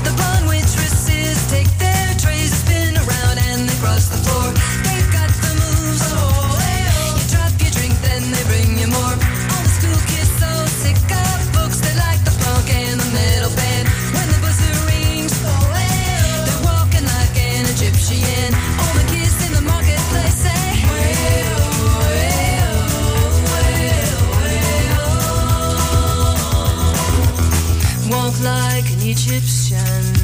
The blonde waitresses take their trays, spin around and they cross the floor. They've got the moves, oh, you drop your drink, then they bring you more. All the school kids so sick of books, they like the punk and the metal band. When the buzzer rings, oh, they're walking like an Egyptian. All the kids in the marketplace say, walk like an Egyptian.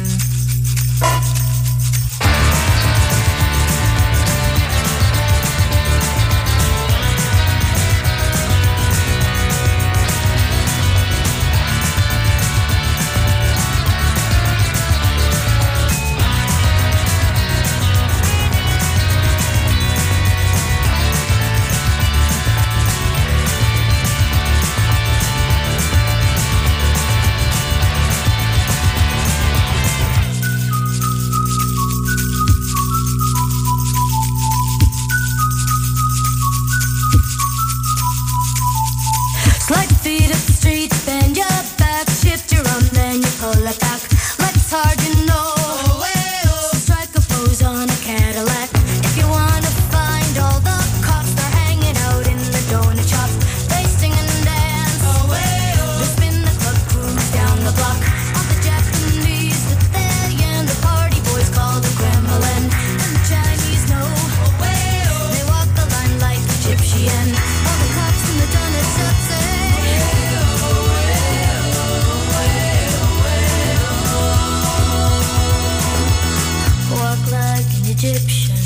Slide your feet up the street, bend your back, shift your arm, then you pull it back. Life's hard, you know. So strike a pose on a Cadillac. If you wanna find all the cops, they're hanging out in the donut shop. They sing and dance. They spin the club, cruise down the block. All the Japanese, the Italian, the party boys call the Kremlin. And the Chinese know. They walk the line like Egyptian. All the cops in the donut shop say, walk like an Egyptian.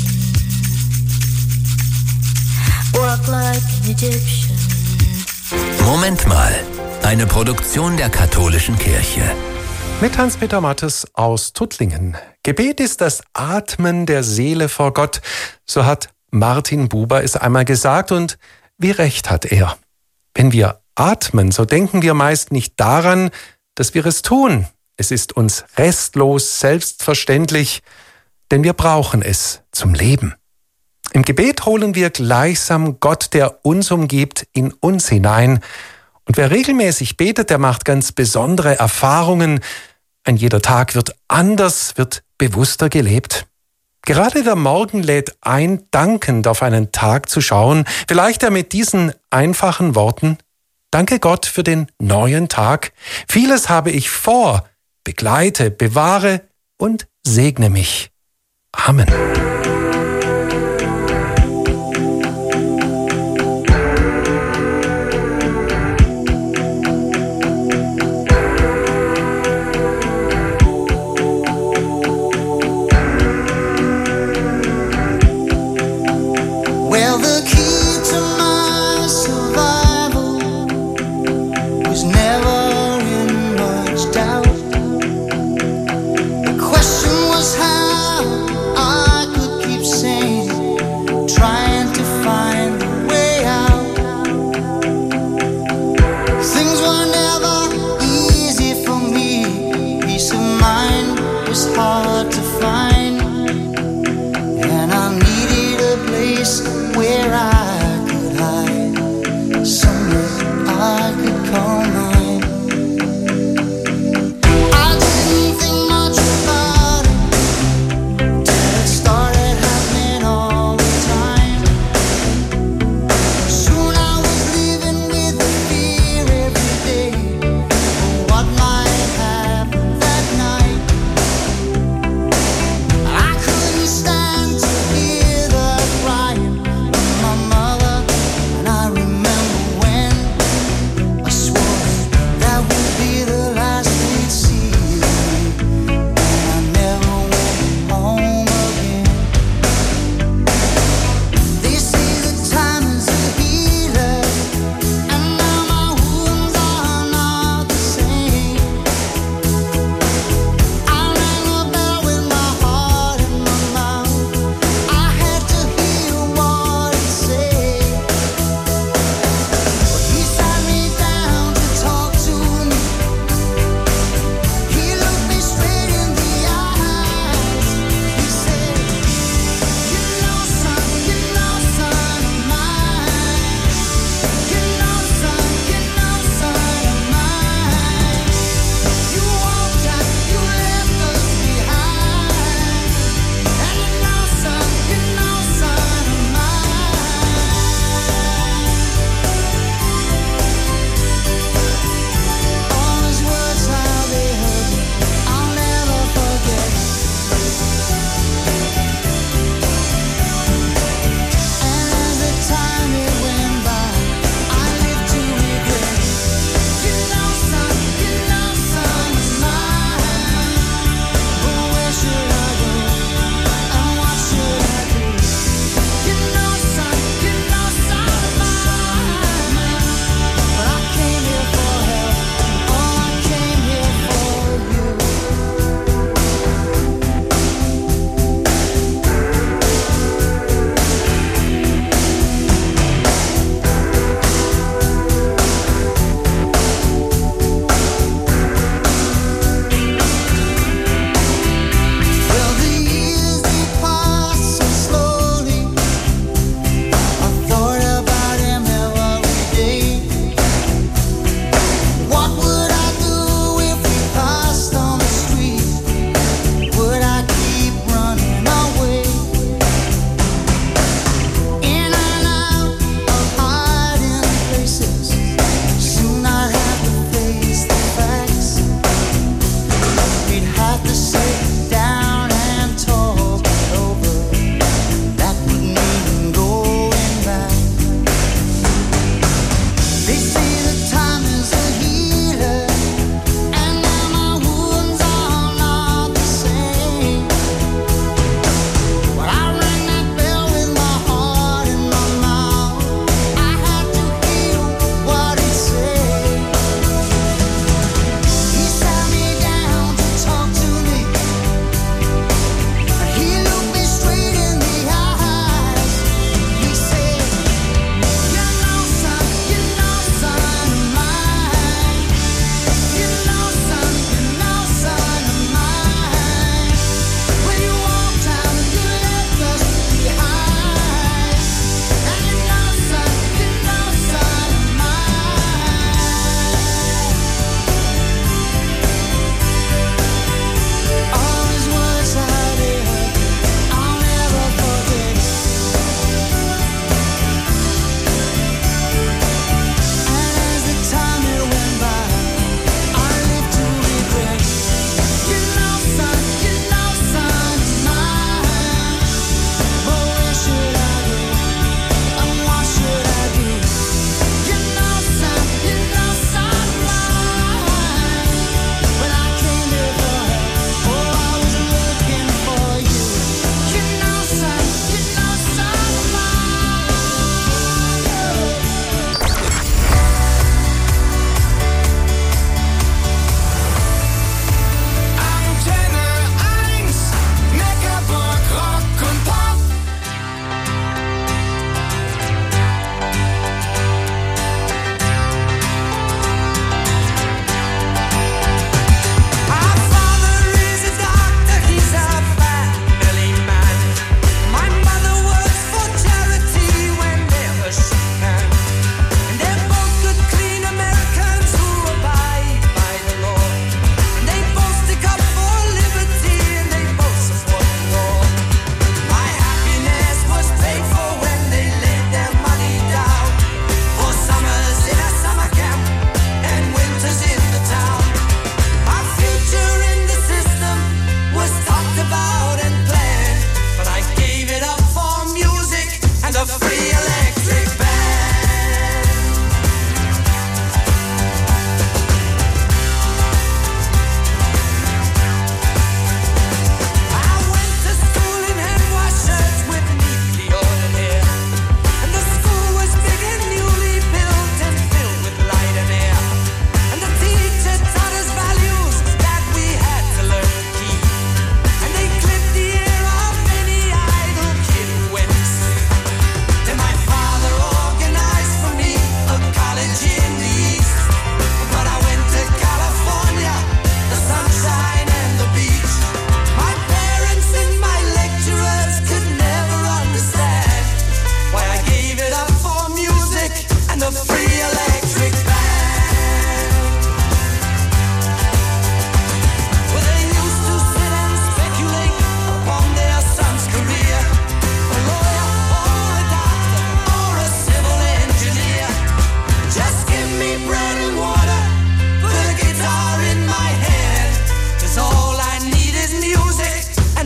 Walk like an Egyptian. Moment mal. Eine Produktion der Katholischen Kirche. Mit Hans-Peter Mattes aus Tuttlingen. Gebet ist das Atmen der Seele vor Gott. So hat Martin Buber es einmal gesagt und wie recht hat er. Wenn wir atmen, so denken wir meist nicht daran, dass wir es tun. Es ist uns restlos selbstverständlich, denn wir brauchen es zum Leben. Im Gebet holen wir gleichsam Gott, der uns umgibt, in uns hinein. Und wer regelmäßig betet, der macht ganz besondere Erfahrungen. Ein jeder Tag wird anders, wird bewusster gelebt. Gerade der Morgen lädt ein, dankend auf einen Tag zu schauen. Vielleicht ja mit diesen einfachen Worten: Danke Gott für den neuen Tag. Vieles habe ich vor. Begleite, bewahre und segne mich. Amen. Well, the key to my survival was never in much doubt. The question was how I could keep sane, trying to find a way out. Things were never easy for me. Peace of mind was hard to find, and I needed a place where I could hide, somewhere I could call mine. I didn't think much about it till it started happening all the time. Soon I was living with the fear every day of what might happen that night. I couldn't stand to hear the crying of my mother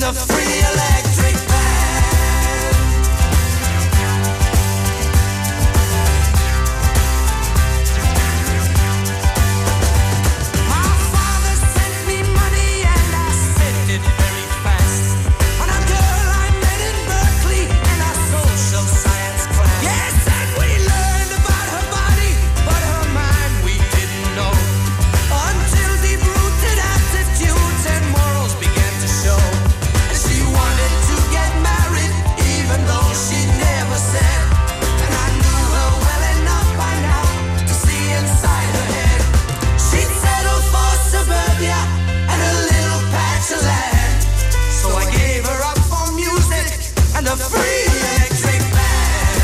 and a free electric band. My father sent me money and I sent it very fast. On a girl I met in Berkeley in a social science class. Yes, and we learned about her body, but her mind we didn't know. Until deep-rooted attitudes and morals began to show. She wanted to get married, even though she never said. And I knew her well enough by now to see inside her head. She'd settled for suburbia and a little patch of land. So I gave her up for music and a free electric band.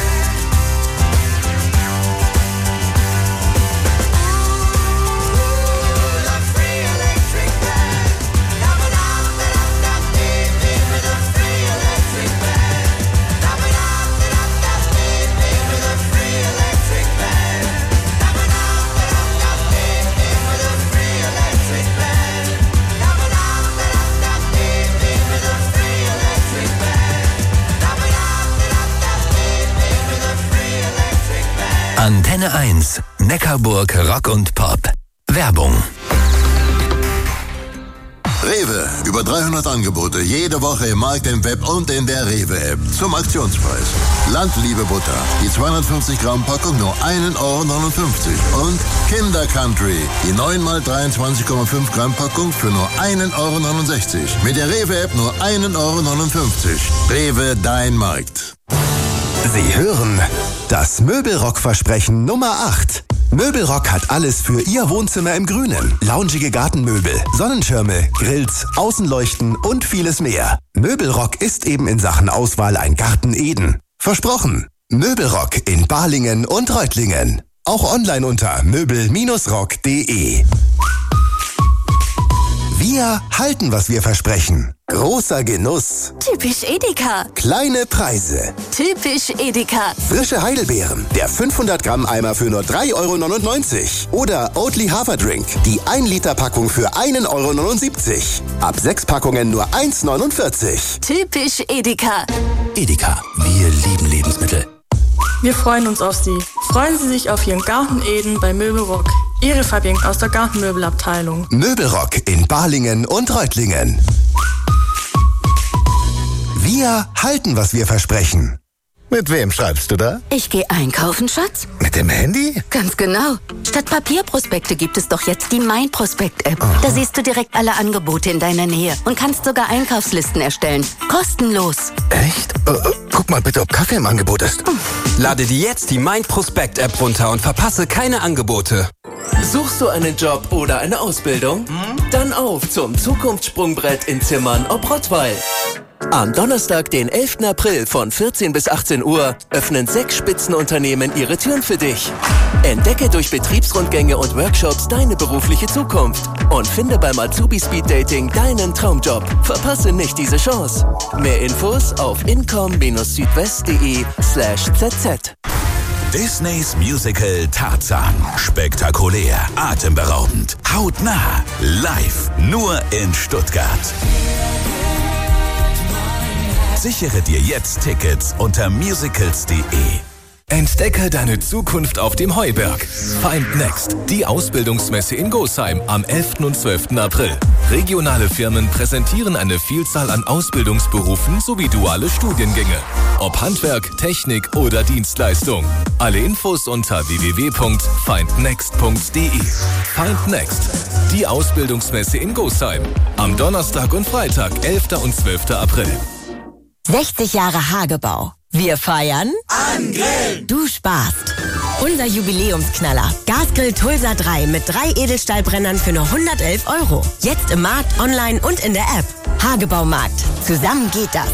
Ooh, the free electric band. Da-ba-da-da-da-da-baby with a free electric band. Da-ba-da-da-da-da-baby with a free electric band. Da-ba-da-da-da-da-baby with a free electric band. Da-ba-da-da-da-da-baby with a free electric band. Da-ba-da-da-da-da-baby with a free electric band. Antenne 1, Neckarburg Rock und Pop. Werbung. Rewe, über 300 Angebote, jede Woche im Markt, im Web und in der Rewe-App. Zum Aktionspreis. Landliebe Butter, die 250 Gramm Packung nur 1,59 € und Kinder Country, die 9x23,5 Gramm Packung für nur 1,69 € Mit der Rewe-App nur 1,59 €. Rewe, dein Markt. Sie hören das Möbelrock-Versprechen Nummer 8. Möbelrock hat alles für Ihr Wohnzimmer im Grünen. Loungige Gartenmöbel, Sonnenschirme, Grills, Außenleuchten und vieles mehr. Möbelrock ist eben in Sachen Auswahl ein Garten Eden. Versprochen. Möbelrock in Balingen und Reutlingen. Auch online unter möbel-rock.de. Wir halten, was wir versprechen. Großer Genuss. Typisch Edeka. Kleine Preise. Typisch Edeka. Frische Heidelbeeren. Der 500 Gramm Eimer für nur 3,99 €. Oder Oatly Haferdrink. Die 1 Liter Packung für 1,79 €. Ab 6 Packungen nur 1,49 €. Typisch Edeka. Edeka. Wir lieben Lebensmittel. Wir freuen uns auf Sie. Freuen Sie sich auf Ihren Garten Eden bei Möbelrock. Ihre Fabian aus der Gartenmöbelabteilung. Möbelrock in Balingen und Reutlingen. Wir halten, was wir versprechen. Mit wem schreibst du da? Ich gehe einkaufen, Schatz. Mit dem Handy? Ganz genau. Statt Papierprospekte gibt es doch jetzt die Mein-Prospekt-App. Da siehst du direkt alle Angebote in deiner Nähe und kannst sogar Einkaufslisten erstellen. Kostenlos. Echt? Guck mal bitte, ob Kaffee im Angebot ist. Lade dir jetzt die Mein-Prospekt-App runter und verpasse keine Angebote. Suchst du einen Job oder eine Ausbildung? Dann auf zum Zukunftssprungbrett in Zimmern ob Rottweil. Am Donnerstag, den 11. April von 14 bis 18 Uhr öffnen 6 Spitzenunternehmen ihre Türen für dich. Entdecke durch Betriebsrundgänge und Workshops deine berufliche Zukunft und finde beim Azubi Speed Dating deinen Traumjob. Verpasse nicht diese Chance. Mehr Infos auf incom-südwest.de/zz. Disneys Musical Tarzan. Spektakulär, atemberaubend, hautnah, live, nur in Stuttgart. Sichere dir jetzt Tickets unter musicals.de. Entdecke deine Zukunft auf dem Heuberg. Find Next, die Ausbildungsmesse in Gosheim am 11. und 12. April. Regionale Firmen präsentieren eine Vielzahl an Ausbildungsberufen sowie duale Studiengänge. Ob Handwerk, Technik oder Dienstleistung. Alle Infos unter www.findnext.de. Find Next, die Ausbildungsmesse in Gosheim. Am Donnerstag und Freitag, 11. und 12. April. 60 Jahre Hagebau. Wir feiern an Grillen. Du sparst. Unser Jubiläumsknaller. Gasgrill Tulsa 3 mit 3 Edelstahlbrennern für nur 111 €. Jetzt im Markt, online und in der App. Hagebaumarkt. Zusammen geht das.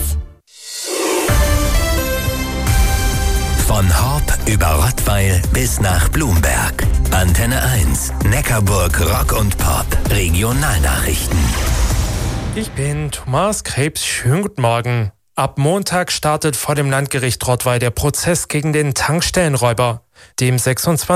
Von Horb über Rottweil bis nach Blumberg. Antenne 1, Neckarburg Rock und Pop. Regionalnachrichten. Ich bin Thomas Krebs. Schönen guten Morgen. Ab Montag startet vor dem Landgericht Rottweil der Prozess gegen den Tankstellenräuber. Dem 26